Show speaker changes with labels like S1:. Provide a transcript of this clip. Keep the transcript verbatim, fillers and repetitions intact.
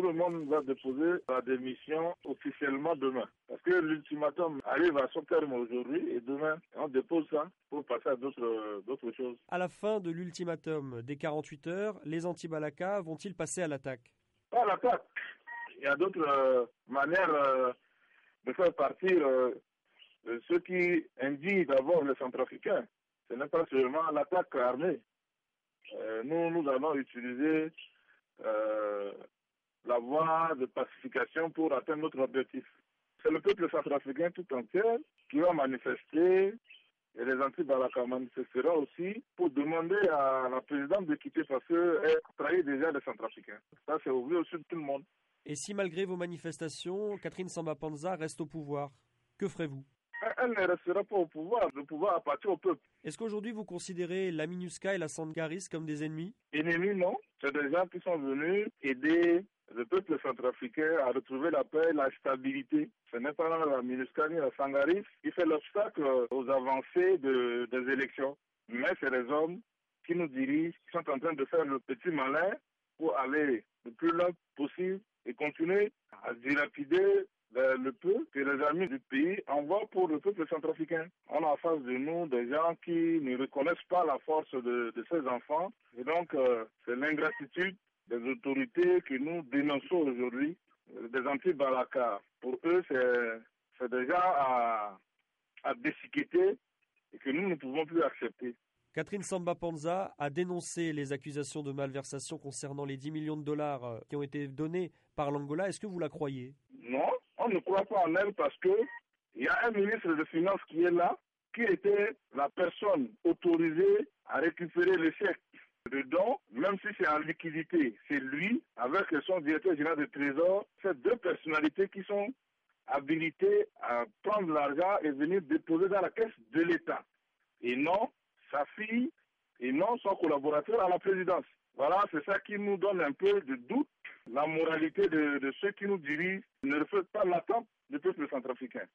S1: le monde va déposer la démission officiellement demain. Parce que l'ultimatum arrive à son terme aujourd'hui et demain, on dépose ça pour passer à d'autres, d'autres choses.
S2: À la fin de l'ultimatum des quarante-huit heures, les anti-Balaka vont-ils passer à l'attaque?
S1: Pas à l'attaque. Il y a d'autres euh, manières euh, de faire partir euh, ceux qui indignent d'abord les Centrafricains. Ce n'est pas seulement l'attaque armée. Euh, nous, nous allons utiliser euh, la voie de pacification pour atteindre notre objectif. C'est le peuple centrafricain tout entier qui va manifester, et les anti-Balaka manifesteront aussi pour demander à la présidente de quitter parce qu'elle trahit déjà les Centrafricains. Ça, c'est ouvert au-dessus de tout le monde.
S2: Et si malgré vos manifestations, Catherine Samba-Panza reste au pouvoir, que ferez-vous?
S1: Elle ne restera pas au pouvoir. Le pouvoir appartient au peuple.
S2: Est-ce qu'aujourd'hui vous considérez la MINUSCA et la Sangaris comme des ennemis?
S1: Ennemis, non. C'est des gens qui sont venus aider le peuple centrafricain à retrouver la paix, la stabilité. Ce n'est pas la MINUSCA ni la Sangaris qui fait l'obstacle aux avancées de, des élections. Mais c'est les hommes qui nous dirigent, qui sont en train de faire le petit malin pour aller le plus loin possible et continuer à dilapider le peu que les amis du pays envoient pour le peuple centrafricain. On a en face de nous des gens qui ne reconnaissent pas la force de, de ces enfants. Et donc, euh, c'est l'ingratitude des autorités que nous dénonçons aujourd'hui, des anti-Balaka. Pour eux, c'est, c'est déjà à, à déchiqueter et que nous ne pouvons plus accepter.
S2: Catherine Samba-Panza a dénoncé les accusations de malversation concernant les dix millions de dollars qui ont été donnés par l'Angola. Est-ce que vous la croyez?
S1: Non, on ne croit pas en elle parce que il y a un ministre de Finances qui est là, qui était la personne autorisée à récupérer les chèques de dons, même si c'est en liquidité. C'est lui, avec son directeur général de Trésor, ces deux personnalités qui sont habilitées à prendre l'argent et venir déposer dans la caisse de l'État. Et non sa fille et non son collaborateur à la présidence. Voilà, c'est ça qui nous donne un peu de doute. La moralité de, de ceux qui nous dirigent ne reflète pas l'attente du peuple centrafricain.